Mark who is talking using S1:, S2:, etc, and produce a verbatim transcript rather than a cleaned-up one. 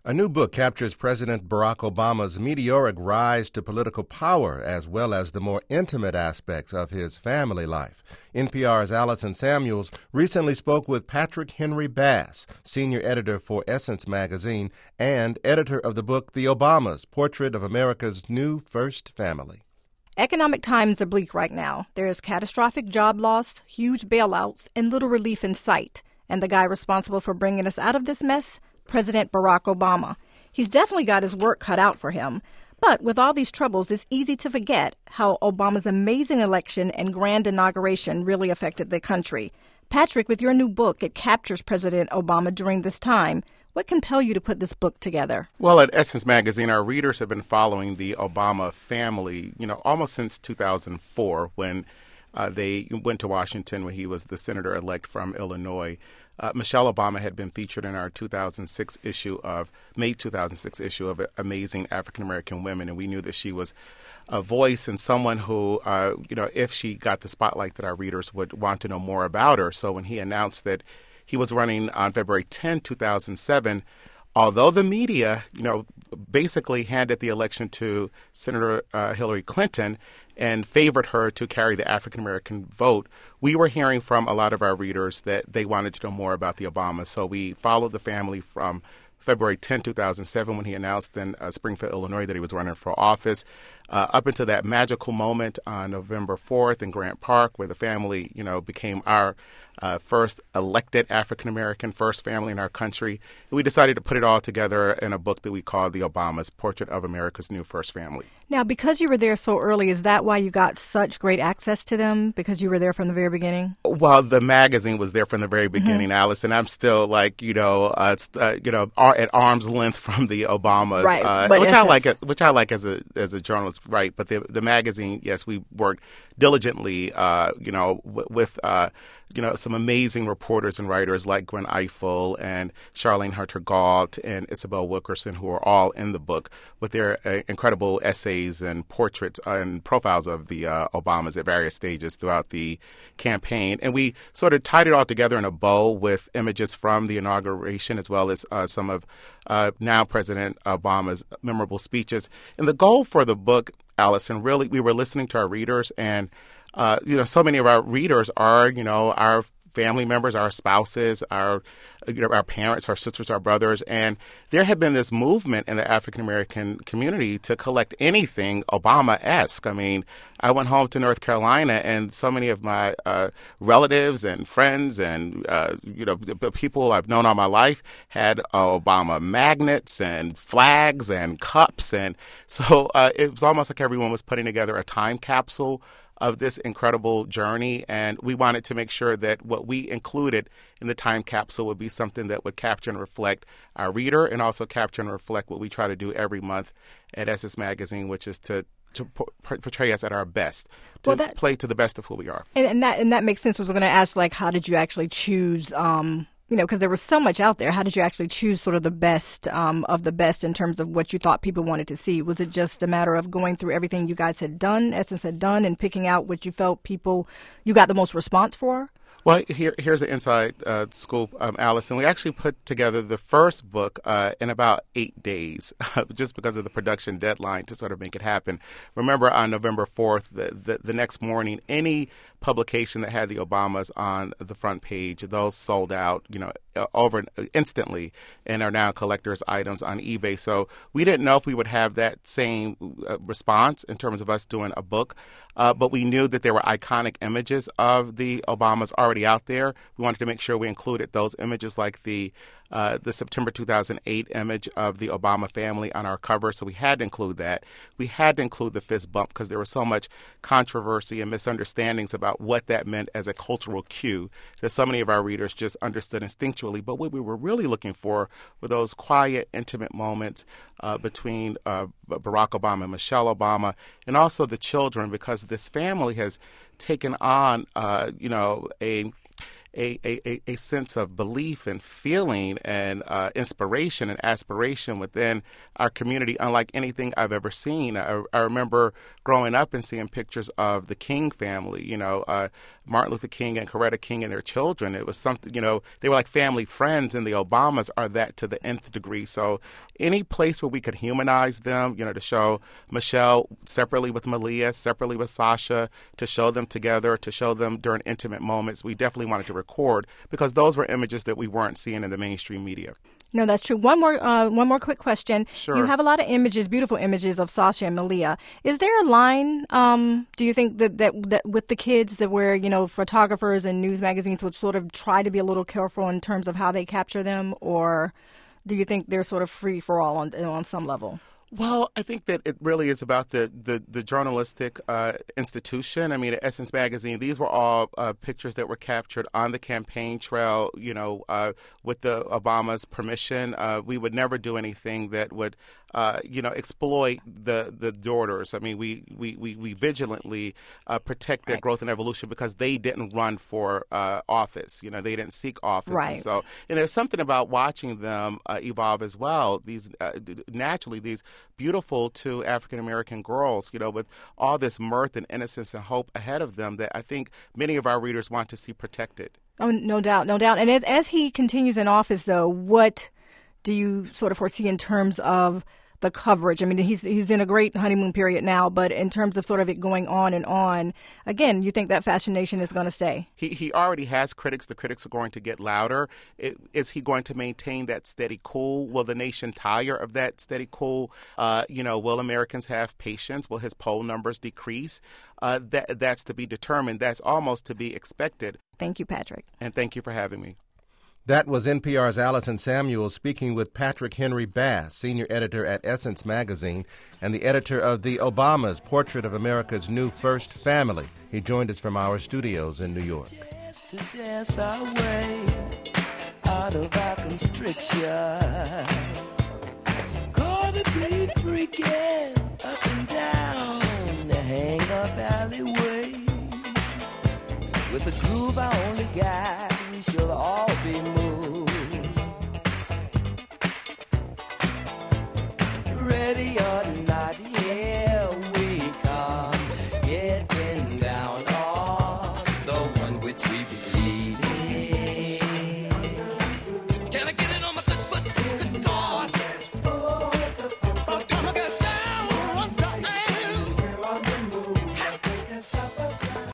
S1: A new book captures President Barack Obama's meteoric rise to political power, as well as the more intimate aspects of his family life. N P R's Allison Samuels recently spoke with Patrick Henry Bass, senior editor for Essence magazine and editor of the book The Obamas, Portrait of America's New First Family.
S2: Economic times are bleak right now. There is catastrophic job loss, huge bailouts, and little relief in sight. And the guy responsible for bringing us out of this mess? President Barack Obama. He's definitely got his work cut out for him. But with all these troubles, it's easy to forget how Obama's amazing election and grand inauguration really affected the country. Patrick, with your new book, it captures President Obama during this time. What compelled you to put this book together?
S3: Well, at Essence Magazine, our readers have been following the Obama family, you know, almost since two thousand four, when uh, they went to Washington when he was the senator-elect from Illinois. Uh, Michelle Obama had been featured in our two thousand six issue of, May two thousand six issue of Amazing African-American Women, and we knew that she was a voice and someone who, uh, you know, if she got the spotlight, that our readers would want to know more about her. So when he announced that he was running on February tenth, two thousand seven, although the media, you know, basically handed the election to Senator uh, Hillary Clinton and favored her to carry the African-American vote, we were hearing from a lot of our readers that they wanted to know more about the Obamas. So we followed the family from February tenth, two thousand seven, when he announced in uh, Springfield, Illinois, that he was running for office, uh, up until that magical moment on November fourth in Grant Park, where the family, you know, became our uh, first elected African-American, first family in our country. And we decided to put it all together in a book that we called The Obamas, Portrait of America's New First Family.
S2: Now, because you were there so early, is that why you got such great access to them? Because you were there from the very beginning?
S3: Well, the magazine was there from the very beginning, mm-hmm. Alice, and I'm still like, you know, uh, uh, you know, at arm's length from the Obamas,
S2: right,
S3: uh, which I like, which I like as a as a journalist, right? But the the magazine, yes, we worked diligently, uh, you know, w- with uh, you know some amazing reporters and writers like Gwen Ifill and Charlene Hunter Gault and Isabel Wilkerson, who are all in the book with their uh, incredible essays and portraits and profiles of the uh, Obamas at various stages throughout the campaign. And we sort of tied it all together in a bow with images from the inauguration, as well as uh, some of uh, now President Obama's memorable speeches. And the goal for the book, Allison, really, we were listening to our readers, and uh, you know, so many of our readers are, you know, our family members, our spouses, our you know, our parents, our sisters, our brothers. And there had been this movement in the African-American community to collect anything Obama-esque. I mean, I went home to North Carolina, and so many of my uh, relatives and friends and, uh, you know, the people I've known all my life had uh, Obama magnets and flags and cups. And so uh, it was almost like everyone was putting together a time capsule of this incredible journey, and we wanted to make sure that what we included in the time capsule would be something that would capture and reflect our reader, and also capture and reflect what we try to do every month at Essence Magazine, which is to to portray us at our best, to well, that, play to the best of who we are.
S2: And, and that and that makes sense. I was going to ask, like, how did you actually choose? Um You know, because there was so much out there. How did you actually choose sort of the best um, of the best in terms of what you thought people wanted to see? Was it just a matter of going through everything you guys had done, Essence had done, and picking out what you felt people, you got the most response for?
S3: Well, here, here's the inside uh, scoop, um, Allison. We actually put together the first book uh, in about eight days, just because of the production deadline to sort of make it happen. Remember, on November fourth, the, the, the next morning, any publication that had the Obamas on the front page, those sold out, you know, over instantly, and are now collector's items on eBay. So we didn't know if we would have that same uh, response in terms of us doing a book, uh, but we knew that there were iconic images of the Obamas already out there. We wanted to make sure we included those images, like the uh, the September two thousand eight image of the Obama family on our cover. So we had to include that. We had to include the fist bump because there was so much controversy and misunderstandings about what that meant as a cultural cue that so many of our readers just understood instinctually. But what we were really looking for were those quiet, intimate moments uh, between uh, Barack Obama and Michelle Obama, and also the children, because this family has taken on, uh, you know, a a, a, a sense of belief and feeling and uh, inspiration and aspiration within our community unlike anything I've ever seen. I, I remember growing up and seeing pictures of the King family, you know, uh, Martin Luther King and Coretta King and their children. It was something, you know, they were like family friends, and the Obamas are that to the nth degree. So any place where we could humanize them, you know, to show Michelle separately with Malia, separately with Sasha, to show them together, to show them during intimate moments, we definitely wanted to record because those were images that we weren't seeing in the mainstream media.
S2: No, that's true. One more, uh, one more quick question.
S3: Sure.
S2: You have a lot of images, beautiful images of Sasha and Malia. Is there a line? Um, do you think that, that that with the kids that where you know photographers and news magazines would sort of try to be a little careful in terms of how they capture them, or do you think they're sort of free for all on on some level?
S3: Well, I think that it really is about the, the, the journalistic uh, institution. I mean, at Essence Magazine, these were all uh, pictures that were captured on the campaign trail, you know, uh, with the Obama's permission. Uh, we would never do anything that would, uh, you know, exploit the, the daughters. I mean, we, we, we, we vigilantly uh, protect their
S2: right.
S3: growth and evolution because they didn't run for uh, office. You know, they didn't seek office.
S2: Right.
S3: And so, and there's something about watching them uh, evolve as well. These uh, naturally, these beautiful two African-American girls, you know, with all this mirth and innocence and hope ahead of them that I think many of our readers want to see protected.
S2: Oh, no doubt, no doubt. And as as he continues in office, though, what do you sort of foresee in terms of the coverage? I mean, he's he's in a great honeymoon period now, but in terms of sort of it going on and on, again, you think that fascination is going to stay?
S3: He he already has critics. The critics are going to get louder. It, is he going to maintain that steady cool? Will the nation tire of that steady cool? Uh, you know, will Americans have patience? Will his poll numbers decrease? Uh, that that's to be determined. That's almost to be expected.
S2: Thank you, Patrick.
S3: And thank you for having me.
S1: That was N P R's Allison Samuels speaking with Patrick Henry Bass, senior editor at Essence Magazine and the editor of The Obamas, Portrait of America's New First Family. He joined us from our studios in New York.
S4: To dance our way out of our constriction. Gonna be freaking up and down the hang-up alleyway. With a groove I only got, we shall all be moved. Ready or